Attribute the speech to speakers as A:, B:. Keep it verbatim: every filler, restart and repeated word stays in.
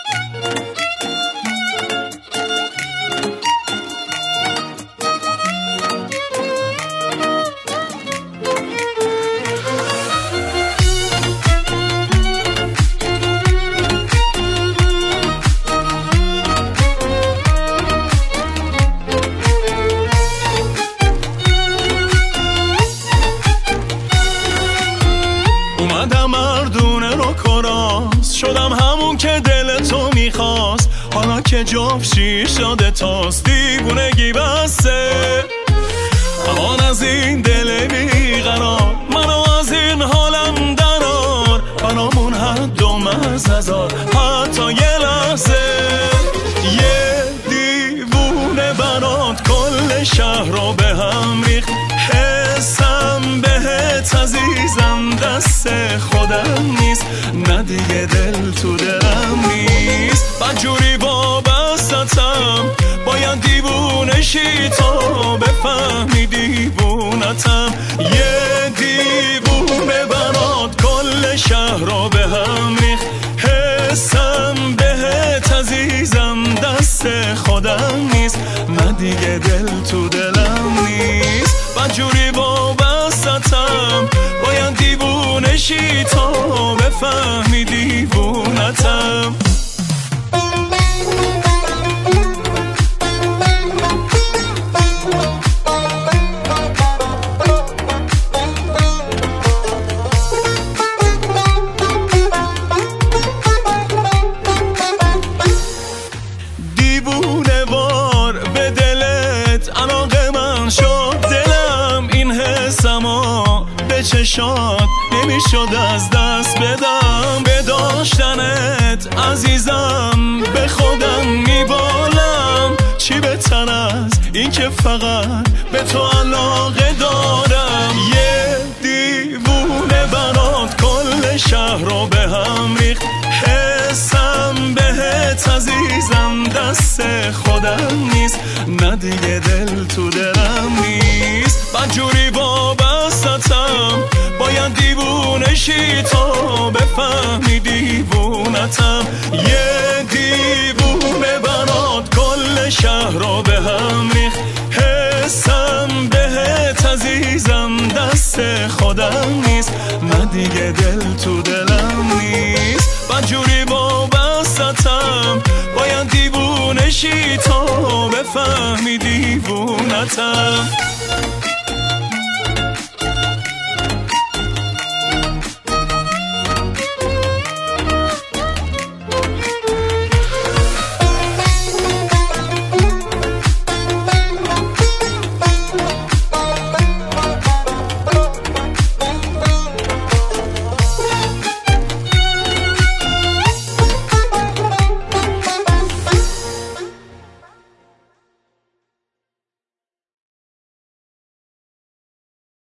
A: شدم همون که دل تو میخواست، حالا که جفشی شده تاست دیوونگی بسته. امان از این دل بیقرار، منو از این حالم درار، برامون حد و مزه‌زار حتی یه لحظه. یه دیوونه برات کل شهر رو به هم ریخت، حسم بهت عزیزم دست خودم نیست، نه دیگه دل تو دلم نیست. بدجوری وابستم، باید دیوونه شی تا بفهمی دیوونتم. یه دیوونه برات کل شهر رو به هم ریخت، حسم بهت عزیزم دست خودم نیست، نه دیگه دل تو دلم نیست. بدجوری وابستم، باید دیوونه شی تا بفهمی دیوونتم. دیوونه وار به دلت علاقه من شد، دلم این حسمو به چشات نمیشد از دست بدم. به داشتنت عزیزم به خودم میبالم، چی بهتر از این که فقط به تو علاقه دارم. یه دیوونه برات کل شهر رو به هم ریخت، حسم بهت عزیزم دست خودم نیست، نه دیگه دل تو دلم نیست. بدجوری وابستم، باید دیوونه شی تا بفهمی دیوونتم. یه دیوونه برات کل شهر رو به هم ریخت، حسم بهت عزیزم دست خودم نیست، نه دیگه دل تو دلم نیست. بدجوری وابستم، باید دیوونه شی تا بفهمی دیوونتم.